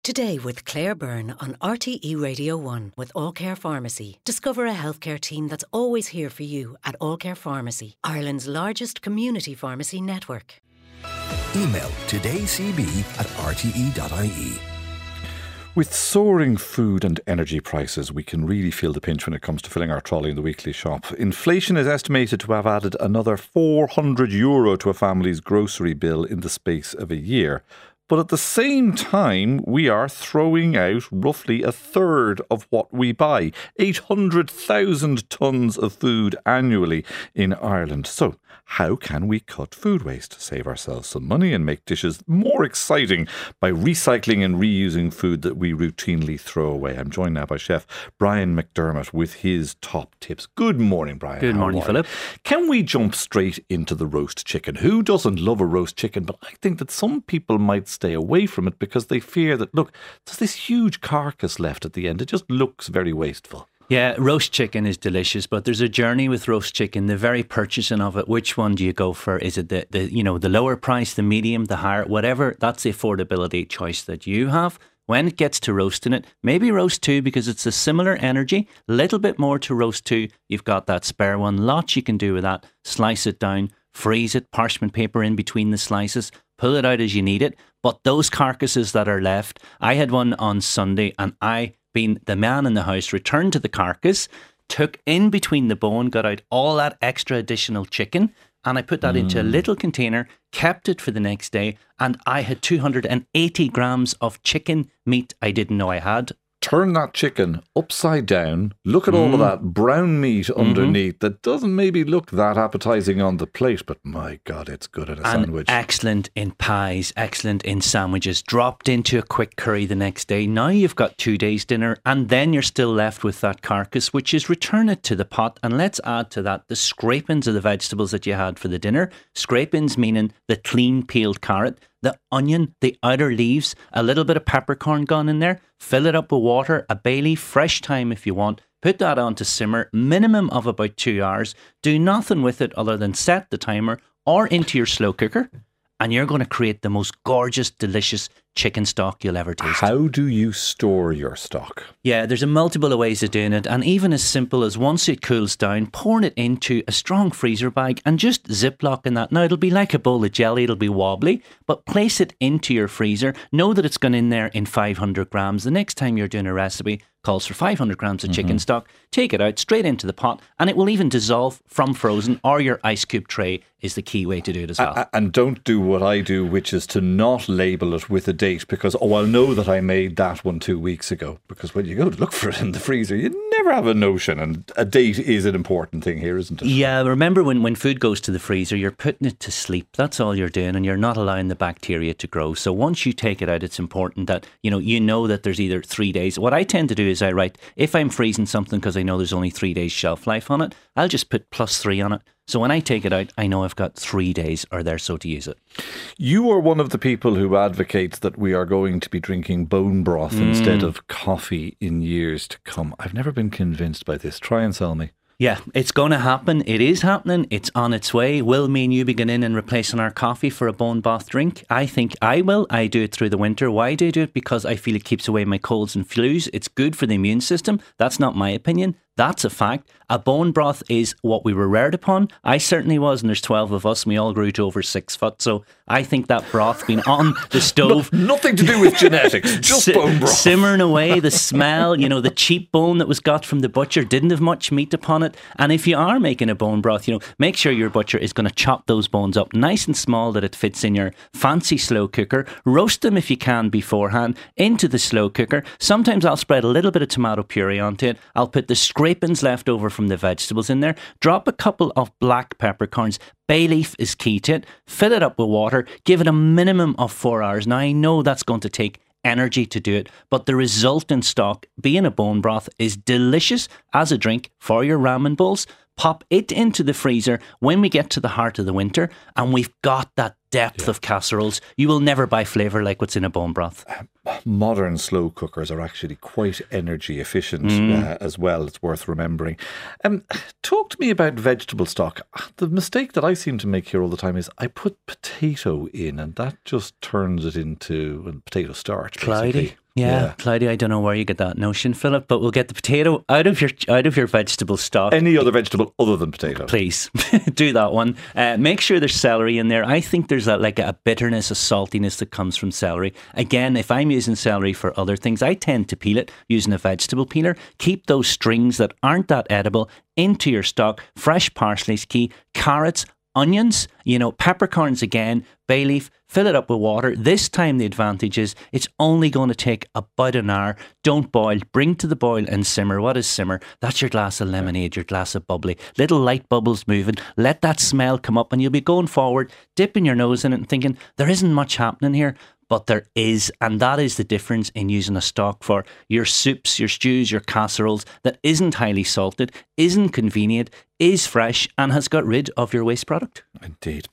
Today with Claire Byrne on RTE Radio 1 with All Care Pharmacy. Discover a healthcare team that's always here for you at All Care Pharmacy, Ireland's largest community pharmacy network. Email todaycb@rte.ie. With soaring food and energy prices, we can really feel the pinch when it comes to filling our trolley in the weekly shop. Inflation is estimated to have added another €400 to a family's grocery bill in the space of a year. But at the same time, we are throwing out roughly a third of what we buy. 800,000 tonnes of food annually in Ireland. So how can we cut food waste, save ourselves some money and make dishes more exciting by recycling and reusing food that we routinely throw away? I'm joined now by Chef Brian McDermott with his top tips. Good morning, Brian. Good morning, Philip. Can we jump straight into the roast chicken? Who doesn't love a roast chicken? But I think that some people might stay away from it because they fear that, look, there's this huge carcass left at the end. It just looks very wasteful. Yeah, roast chicken is delicious, but there's a journey with roast chicken. The very purchasing of it, which one do you go for? Is it the lower price, the medium, the higher, whatever? That's the affordability choice that you have. When it gets to roasting it, maybe roast two because it's a similar energy, a little bit more to roast two. You've got that spare one. Lots you can do with that. Slice it down, freeze it, parchment paper in between the slices, pull it out as you need it. But those carcasses that are left, I had one on Sunday and I, being the man in the house, returned to the carcass, took in between the bone, got out all that extra additional chicken, and I put that into a little container, kept it for the next day, and I had 280 grams of chicken meat I didn't know I had. Turn that chicken upside down, look at all of that brown meat underneath that doesn't maybe look that appetising on the plate, but my God, it's good in a sandwich. Excellent in pies, excellent in sandwiches, dropped into a quick curry the next day. Now you've got 2 days' dinner and then you're still left with that carcass, which is return it to the pot, and let's add to that the scrapings of the vegetables that you had for the dinner. Scrapings meaning the clean peeled carrot, the onion, the outer leaves, a little bit of peppercorn gone in there, fill it up with water, a bay leaf, fresh thyme if you want, put that on to simmer, minimum of about 2 hours, do nothing with it other than set the timer or into your slow cooker, and you're going to create the most gorgeous, delicious chicken stock you'll ever taste. How do you store your stock? Yeah, there's a multiple of ways of doing it, and even as simple as once it cools down, pouring it into a strong freezer bag and just ziplocking that. Now, it'll be like a bowl of jelly, it'll be wobbly, but place it into your freezer. Know that it's gone in there in 500 grams. The next time you're doing a recipe, calls for 500 grams of chicken stock, take it out straight into the pot, and it will even dissolve from frozen, or your ice cube tray is the key way to do it as well. And don't do what I do, which is to not label it with a date, because I'll know that I made that one 2 weeks ago, because when you go to look for it in the freezer, you never have a notion, and a date is an important thing here, isn't it? Yeah, remember when food goes to the freezer, you're putting it to sleep. That's all you're doing, and you're not allowing the bacteria to grow. So once you take it out, it's important that you know that there's either 3 days. What I tend to do is I write, if I'm freezing something because I know there's only 3 days shelf life on it, I'll just put +3 on it. So when I take it out, I know I've got 3 days or there so to use it. You are one of the people who advocates that we are going to be drinking bone broth instead of coffee in years to come. I've never been convinced by this. Try and sell me. Yeah, it's going to happen. It is happening. It's on its way. Will me and you be going in and replacing our coffee for a bone broth drink? I think I will. I do it through the winter. Why do I do it? Because I feel it keeps away my colds and flus. It's good for the immune system. That's not my opinion. That's a fact. A bone broth is what we were reared upon. I certainly was, and there's 12 of us, and we all grew to over 6 foot. So I think that broth being on the stove... Nothing to do with genetics, just bone broth. Simmering away, the smell, the cheap bone that was got from the butcher didn't have much meat upon it. And if you are making a bone broth, make sure your butcher is going to chop those bones up nice and small that it fits in your fancy slow cooker. Roast them if you can beforehand into the slow cooker. Sometimes I'll spread a little bit of tomato puree onto it. I'll put the scrapings left over from the vegetables in there. Drop a couple of black peppercorns. Bay leaf is key to it. Fill it up with water. Give it a minimum of 4 hours. Now, I know that's going to take energy to do it, but the resultant stock, being a bone broth, is delicious as a drink for your ramen bowls. Pop it into the freezer when we get to the heart of the winter, and we've got that depth of casseroles. You will never buy flavour like what's in a bone broth. Modern slow cookers are actually quite energy efficient as well. It's worth remembering. Talk to me about vegetable stock. The mistake that I seem to make here all the time is I put potato in, and that just turns it into potato starch. Cloudy. Yeah, Claudia, I don't know where you get that notion, Philip, but we'll get the potato out of your vegetable stock. Any other vegetable other than potato? Please, do that one. Make sure there's celery in there. I think there's a bitterness, a saltiness that comes from celery. Again, if I'm using celery for other things, I tend to peel it using a vegetable peeler. Keep those strings that aren't that edible into your stock. Fresh parsley is key. Carrots, onions, peppercorns again, bay leaf. Fill it up with water. This time the advantage is it's only going to take about an hour. Don't boil. Bring to the boil and simmer. What is simmer? That's your glass of lemonade, your glass of bubbly. Little light bubbles moving. Let that smell come up and you'll be going forward, dipping your nose in it and thinking, there isn't much happening here. But there is, and that is the difference in using a stock for your soups, your stews, your casseroles that isn't highly salted, isn't convenient, is fresh and has got rid of your waste product. Indeed.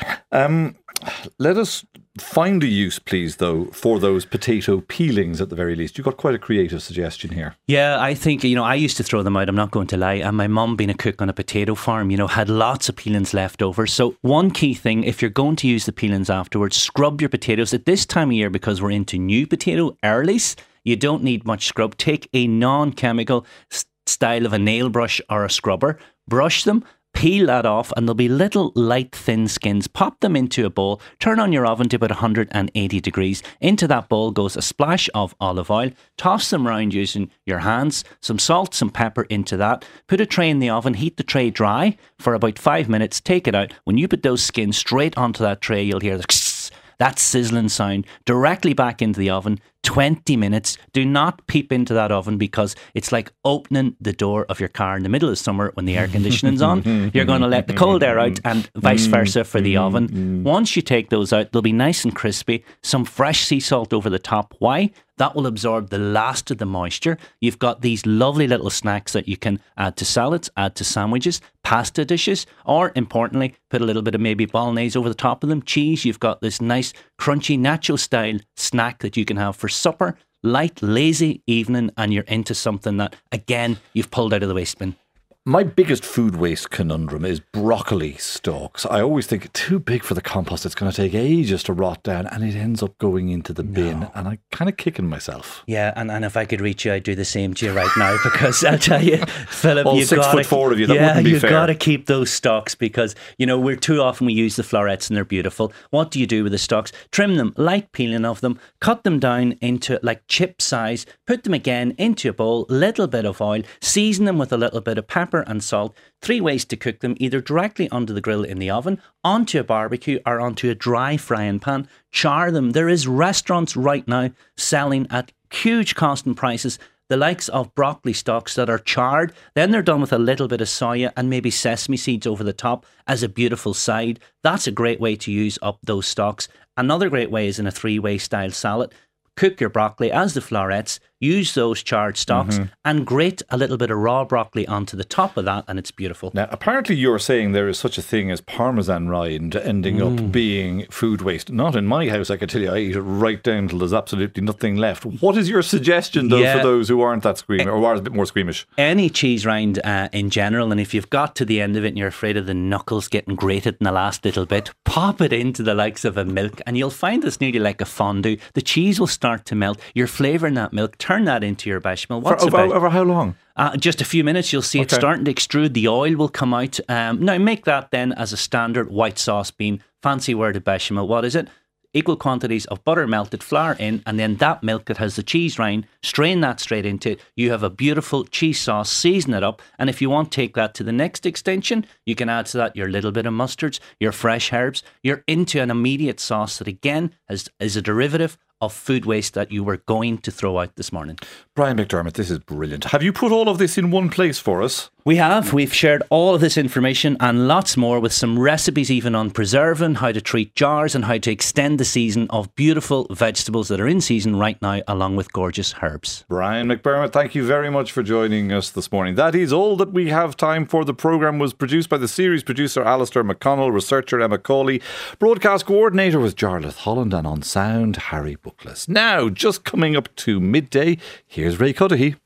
Let us find a use, please, though, for those potato peelings at the very least. You've got quite a creative suggestion here. Yeah, I think, I used to throw them out, I'm not going to lie. And my mum, being a cook on a potato farm, had lots of peelings left over. So one key thing, if you're going to use the peelings afterwards, scrub your potatoes. At this time of year, because we're into new potato earlies, you don't need much scrub. Take a non-chemical style of a nail brush or a scrubber, brush them, peel that off, and there'll be little light thin skins. Pop them into a bowl, turn on your oven to about 180 degrees. Into that bowl goes a splash of olive oil. Toss them around using your hands, some salt, some pepper into that. Put a tray in the oven, heat the tray dry for about 5 minutes, take it out. When you put those skins straight onto that tray, you'll hear that sizzling sound directly back into the oven. 20 minutes. Do not peep into that oven because it's like opening the door of your car in the middle of summer when the air conditioning's on. You're going to let the cold air out and vice versa for the oven. Once you take those out, they'll be nice and crispy. Some fresh sea salt over the top. Why? That will absorb the last of the moisture. You've got these lovely little snacks that you can add to salads, add to sandwiches, pasta dishes, or importantly, put a little bit of maybe bolognese over the top of them. Cheese. You've got this nice crunchy nacho style snack that you can have for supper, light, lazy evening, and you're into something that, again, you've pulled out of the waste bin. My biggest food waste conundrum is broccoli stalks. I always think too big for the compost. It's going to take ages to rot down and it ends up going into the bin. And I'm kind of kicking myself. Yeah, and if I could reach you, I'd do the same to you right now because I'll tell you, Philip, all 6'4" of you, that wouldn't be fair. You've got to keep those stalks because, we're too often we use the florets and they're beautiful. What do you do with the stalks? Trim them, light peeling of them, cut them down into like chip size, put them again into a bowl, little bit of oil, season them with a little bit of pepper and salt. 3 ways to cook them, either directly onto the grill in the oven, onto a barbecue or onto a dry frying pan. Char them. There is restaurants right now selling at huge cost and prices the likes of broccoli stalks that are charred. Then they're done with a little bit of soya and maybe sesame seeds over the top as a beautiful side. That's a great way to use up those stalks. Another great way is in a 3-way style salad. Cook your broccoli as the florets, use those charred stalks and grate a little bit of raw broccoli onto the top of that and it's beautiful. Now, apparently you're saying there is such a thing as Parmesan rind ending up being food waste. Not in my house, I can tell you. I eat it right down till there's absolutely nothing left. What is your suggestion, though, for those who aren't that squeamish or are a bit more squeamish? Any cheese rind in general, and if you've got to the end of it and you're afraid of the knuckles getting grated in the last little bit, pop it into the likes of a milk and you'll find it's nearly like a fondue. The cheese will start to melt. You're flavouring that milk. Turn that into your bechamel. Over how long? Just a few minutes. You'll see it starting to extrude. The oil will come out. Now make that then as a standard white sauce bean. Fancy word of bechamel. What is it? Equal quantities of butter, melted flour in, and then that milk that has the cheese rind, strain that straight into it. You have a beautiful cheese sauce, season it up, and if you want to take that to the next extension, you can add to that your little bit of mustards, your fresh herbs. You're into an immediate sauce that again is a derivative of food waste that you were going to throw out this morning. Brian McDermott, this is brilliant. Have you put all of this in one place for us? We have. We've shared all of this information and lots more with some recipes even on preserving, how to treat jars and how to extend the season of beautiful vegetables that are in season right now along with gorgeous herbs. Brian McDermott, thank you very much for joining us this morning. That is all that we have time for. The programme was produced by the series producer Alistair McConnell, researcher Emma Cawley, broadcast coordinator was Jarlath Holland and on sound Harry Buckless. Now, just coming up to midday, here's Ray Cudahy.